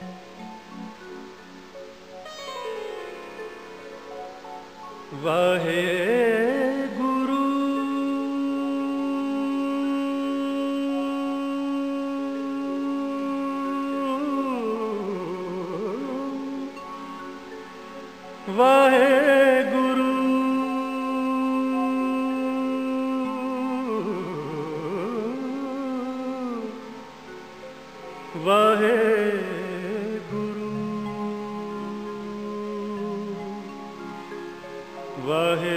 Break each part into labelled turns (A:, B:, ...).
A: वाहे गुरु वाहे गुरु वाहे गुरु वाहे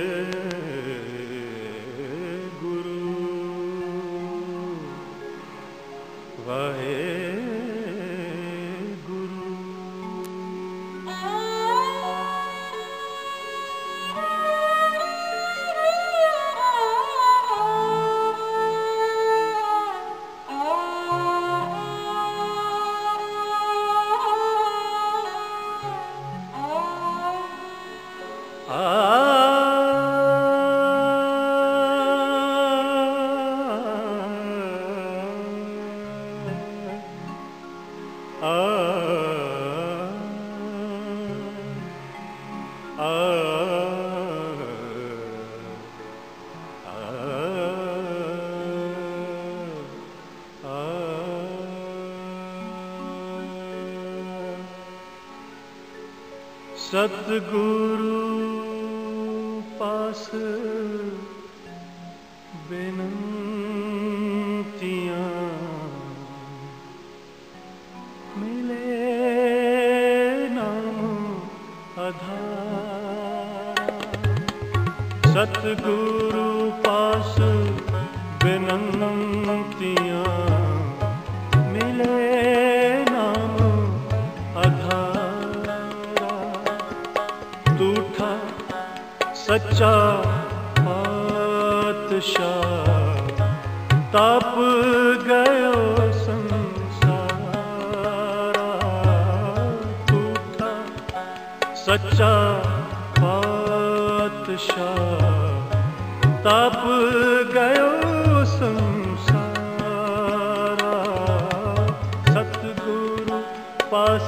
A: गुरु वाहे गुरु। सतगुरु पास बेनंतियां मिले नाम आधार। सतगुरु पास बेनंतियां मिले नाम आधार। दूठा सच्चा पातशाह ताप गयो संसारा। दूठा सच्चा पातशाह ताप गयो संसारा। सतगुरु पास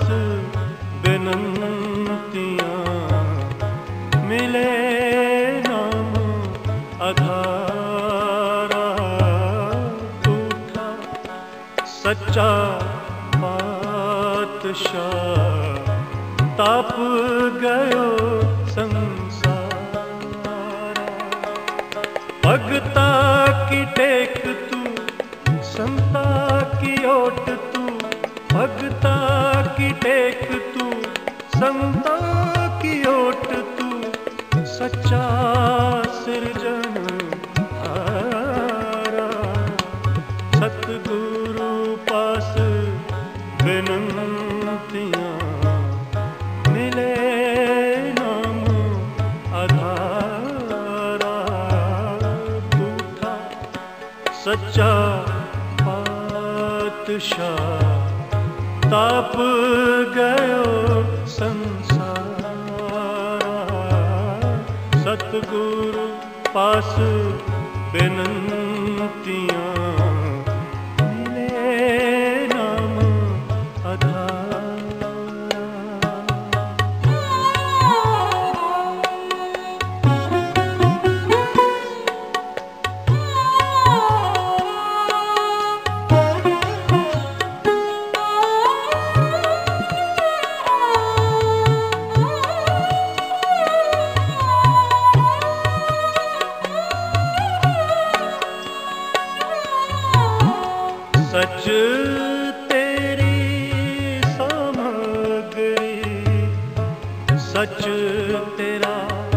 A: बेनंतियां मिले नाम आधारा। दूठा सच्चा पातशाह ताप गयो संसारा। भगता की टेक तू संता की ओट तू। भगता की टेक तू संता की ओट तू। सच्चा सिरजनहारा। सतगुरु पास बेनंतियां मिले नाम आधारा। दूठा सच्चा पातशाह ताप गयो संसारा। सतगुरु पास बेनंतियां मिले नाम आधारा। सच तेरी सामग्री सच तेरा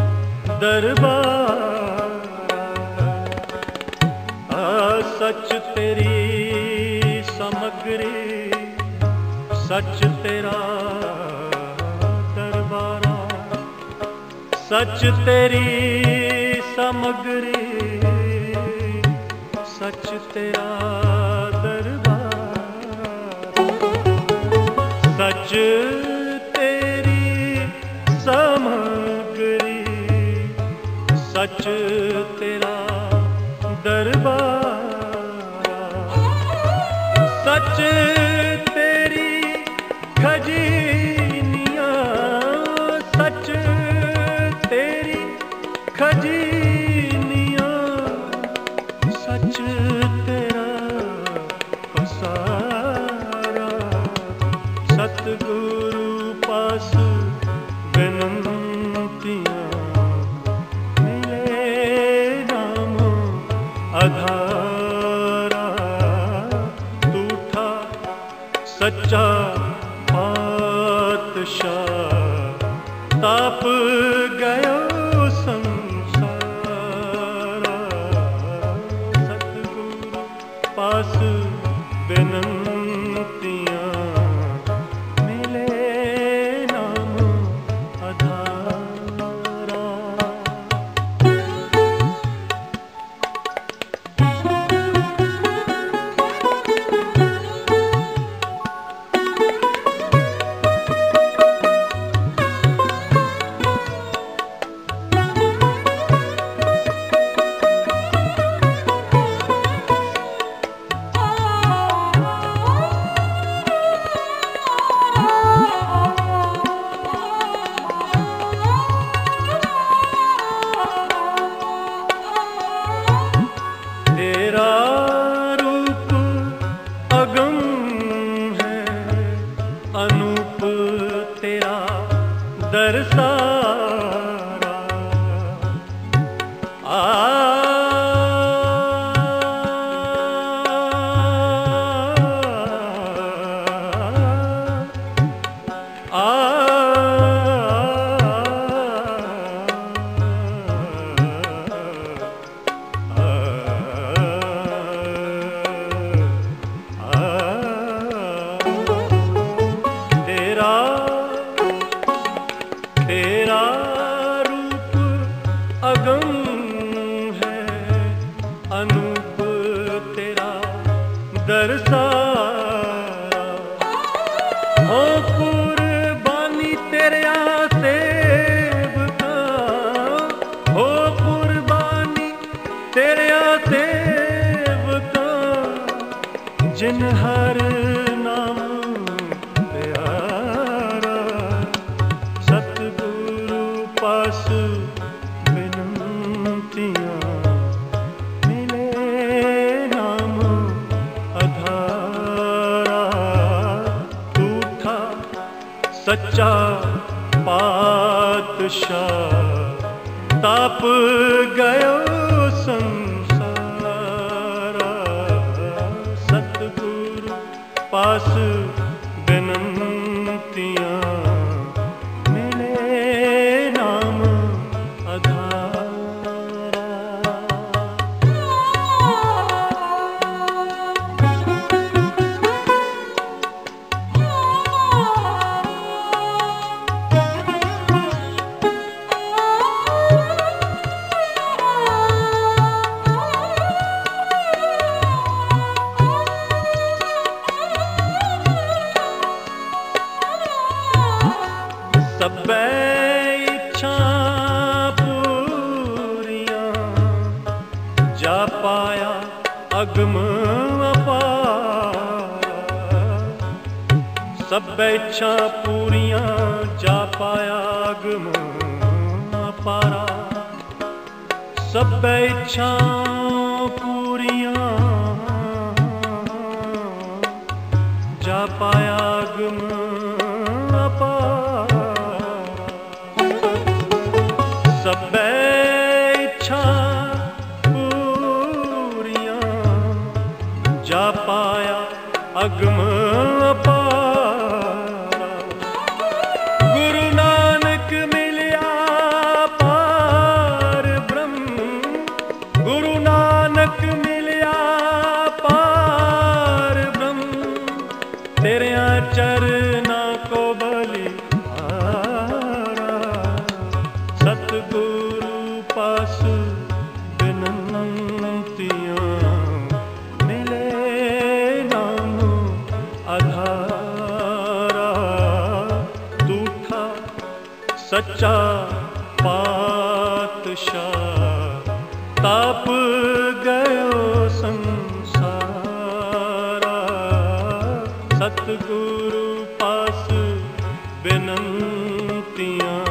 A: दरबार। सच तेरी सामग्री सच तेरा दरबार। सच तेरी सामग्री सच तेरा सच तेरी सामग्री सच तेरा दरबार। सच तेरी सतगुरु पास बिनतियाँ मिले नाम आधारा। तूठा सच्चा पातशाह ताप गयो संसारा। सतगुरु पास बिनतियाँ मिले नाम आधारा। तेरा रूप अगम है अनूप तेरा दरसारा। आ तेरा रूप अगम है अनूप तेरा दरसारा। हो कुर्बानी तेरे सेवका, हो कुर्बानी तेरे सेवका। जिन हर नाम प्यारा। सतगुरु पास बिनतियाँ मिले नाम आधारा। तूठा सच्चा पातशाह ताप गयो संसारा। सतगुरु पास बिनतियाँ मिले नाम आधारा। सब इच्छा पूरियां जा पाया अगम अपारा। सब इच्छा पूरियां जा पाया अगम अपारा। सब इच्छा पूरियां जा पाया अगम अपारा। सब इच्छा पूरियां जा पाया अगम अपारा। गुरु नानक मिलिया पार ब्रह्म। गुरु नानक मिलिया पार ब्रह्म। तेरे चरना को बलि सतगुरु पास बिनतियाँ मिले नाम आधारा। तूठा सच्चा पातशाह ताप गयो संसारा। सतगुरु पास बिनतियाँ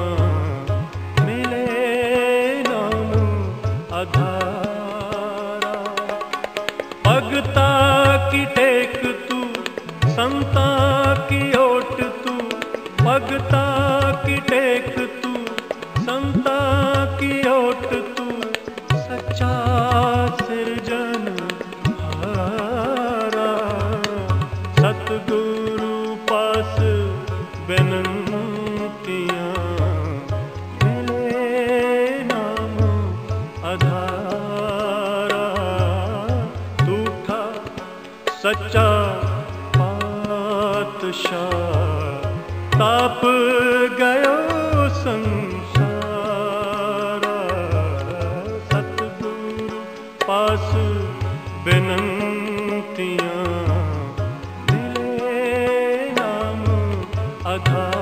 A: आधारा। भगता की टेक तू संता की ओट तू। भगता की टेक तू, संता की ओट तू, सच्चा सिरजनहारा। सतगुरु पास बेनंतियां, मिले नाम आधारा। तू था सच्चा पातशाह, ताप गयो संसारा। सतगुरु पास बेनंतियां, मिले नाम आधारा।